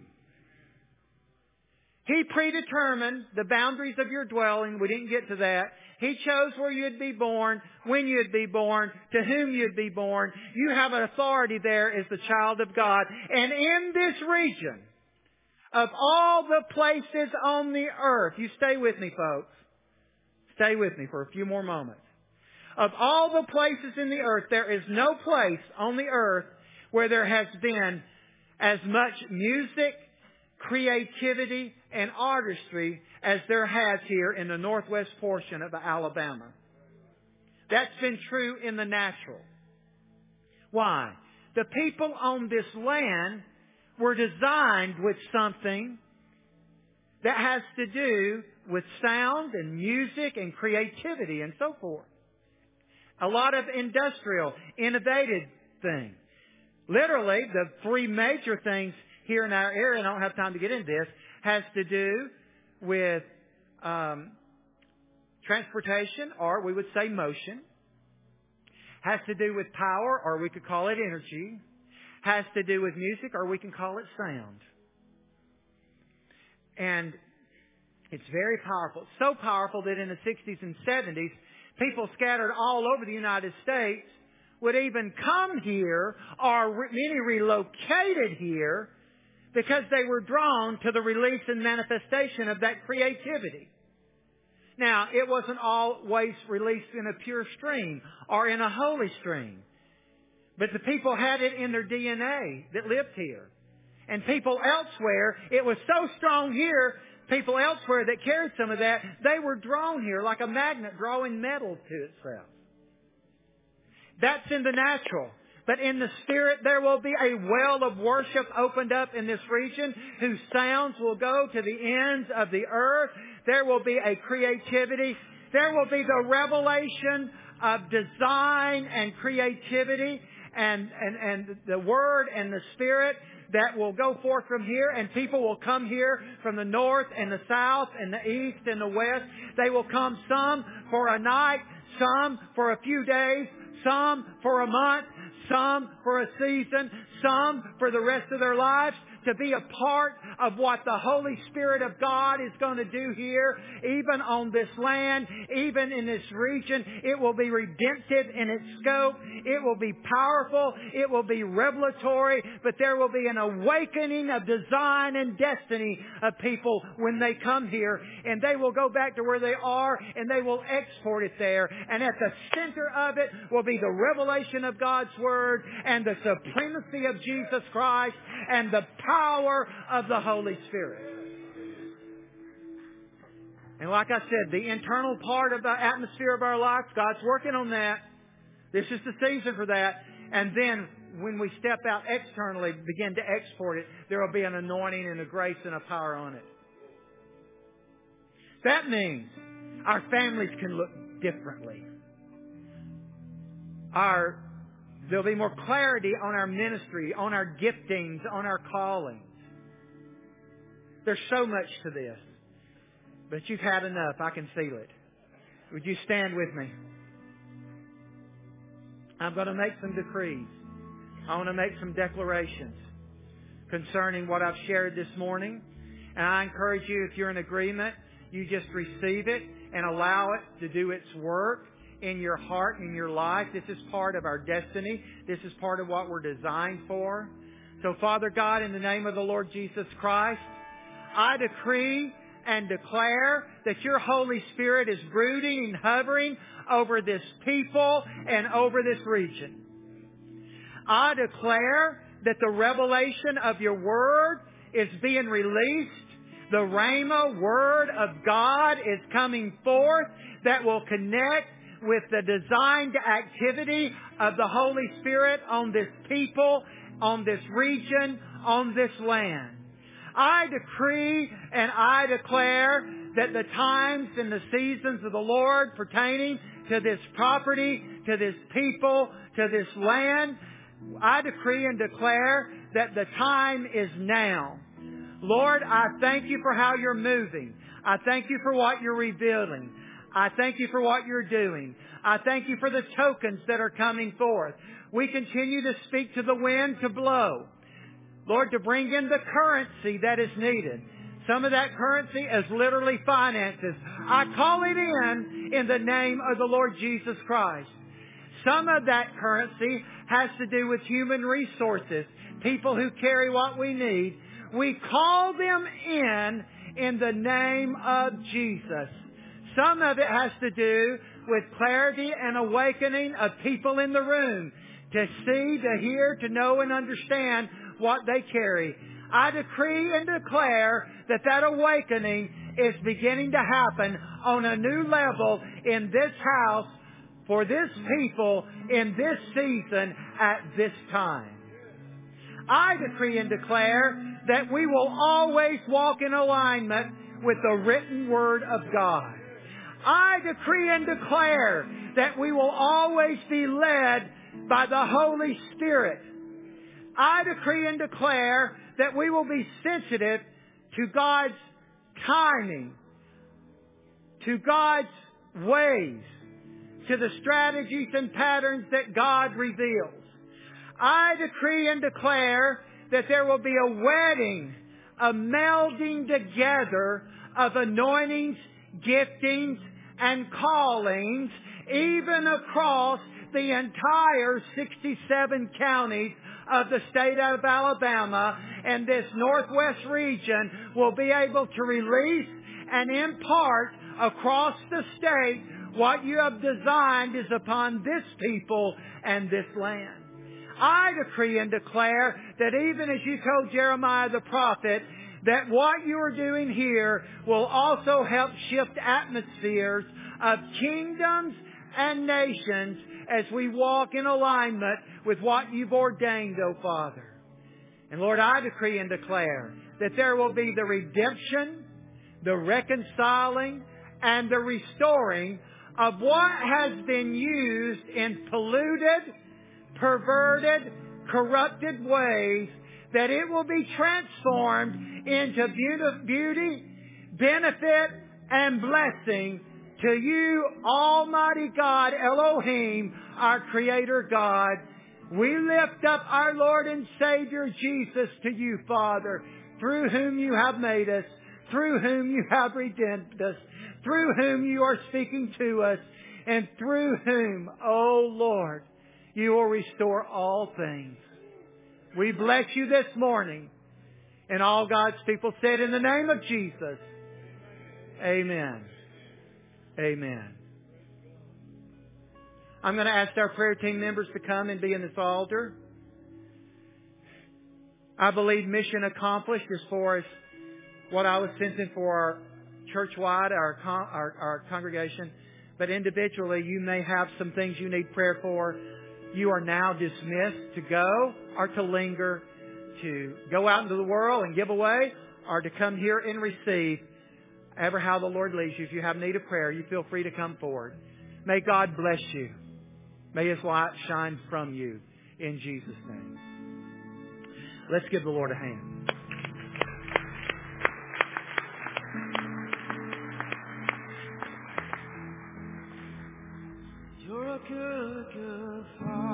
S1: He predetermined the boundaries of your dwelling. We didn't get to that. He chose where you'd be born, when you'd be born, to whom you'd be born. You have an authority there as the child of God. And in this region, of all the places on the earth, you stay with me, folks. Stay with me for a few more moments. Of all the places in the earth, there is no place on the earth where there has been as much music, creativity, and artistry as there has here in the northwest portion of Alabama. That's been true in the natural. Why? The people on this land were designed with something that has to do with sound and music and creativity and so forth. A lot of industrial, innovative things. Literally, the three major things here in our area, and I don't have time to get into this, has to do with Transportation, or we would say motion. Has to do with power, or we could call it energy. Has to do with music, or we can call it sound. And it's very powerful. So powerful that in the 60s and 70s, people scattered all over the United States would even come here, or many relocated here, because they were drawn to the release and manifestation of that creativity. Now, it wasn't always released in a pure stream or in a holy stream. But the people had it in their DNA that lived here. And people elsewhere, it was so strong here, people elsewhere that carried some of that, they were drawn here like a magnet drawing metal to itself. That's in the natural. But in the Spirit, there will be a well of worship opened up in this region whose sounds will go to the ends of the earth. There will be a creativity. There will be the revelation of design and creativity and the Word and the Spirit that will go forth from here, and people will come here from the north and the south and the east and the west. They will come, some for a night, some for a few days, some for a month, some for a season, some for the rest of their lives, to be a part of what the Holy Spirit of God is going to do here, even on this land, even in this region. It will be redemptive in its scope. It will be powerful. It will be revelatory. But there will be an awakening of design and destiny of people when they come here. And they will go back to where they are, and they will export it there. And at the center of it will be the revelation of God's Word and the supremacy of Jesus Christ and the power of the Holy Spirit. And like I said, the internal part of the atmosphere of our life, God's working on that. This is the season for that. And then when we step out externally, begin to export it, there will be an anointing and a grace and a power on it. That means our families can look differently. There'll be more clarity on our ministry, on our giftings, on our callings. There's so much to this. But you've had enough. I can feel it. Would you stand with me? I'm going to make some decrees. I want to make some declarations concerning what I've shared this morning. And I encourage you, if you're in agreement, you just receive it and allow it to do its work in your heart and in your life. This is part of our destiny. This is part of what we're designed for. So, Father God, in the name of the Lord Jesus Christ, I decree and declare that your Holy Spirit is brooding and hovering over this people and over this region. I declare that the revelation of your Word is being released. The Rhema Word of God is coming forth that will connect with the designed activity of the Holy Spirit on this people, on this region, on this land. I decree and I declare that the times and the seasons of the Lord pertaining to this property, to this people, to this land, I decree and declare that the time is now. Lord, I thank you for how you're moving. I thank you for what you're revealing. I thank you for what you're doing. I thank you for the tokens that are coming forth. We continue to speak to the wind to blow. Lord, to bring in the currency that is needed. Some of that currency is literally finances. I call it in the name of the Lord Jesus Christ. Some of that currency has to do with human resources, people who carry what we need. We call them in the name of Jesus. Some of it has to do with clarity and awakening of people in the room to see, to hear, to know and understand what they carry. I decree and declare that awakening is beginning to happen on a new level in this house, for this people, in this season, at this time. I decree and declare that we will always walk in alignment with the written Word of God. I decree and declare that we will always be led by the Holy Spirit. I decree and declare that we will be sensitive to God's timing, to God's ways, to the strategies and patterns that God reveals. I decree and declare that there will be a wedding, a melding together of anointings, giftings, and callings, even across the entire 67 counties of the state of Alabama, and this northwest region will be able to release and impart across the state what you have designed is upon this people and this land. I decree and declare that even as you told Jeremiah the prophet, that what you are doing here will also help shift atmospheres of kingdoms and nations as we walk in alignment with what you've ordained, O Father. And Lord, I decree and declare that there will be the redemption, the reconciling, and the restoring of what has been used in polluted, perverted, corrupted ways, that it will be transformed into beauty, benefit, and blessing to you, Almighty God, Elohim, our Creator God. We lift up our Lord and Savior Jesus to you, Father, through whom you have made us, through whom you have redeemed us, through whom you are speaking to us, and through whom, O Lord, you will restore all things. We bless you this morning. And all God's people said, in the name of Jesus, amen. Amen. I'm going to ask our prayer team members to come and be in this altar. I believe mission accomplished as far as what I was sensing for our church-wide, our congregation. But individually, you may have some things you need prayer for. You are now dismissed to go or to linger, to go out into the world and give away, or to come here and receive. Ever how the Lord leads you. If you have need of prayer, you feel free to come forward. May God bless you. May His light shine from you in Jesus' name. Let's give the Lord a hand. You're a good, good Father.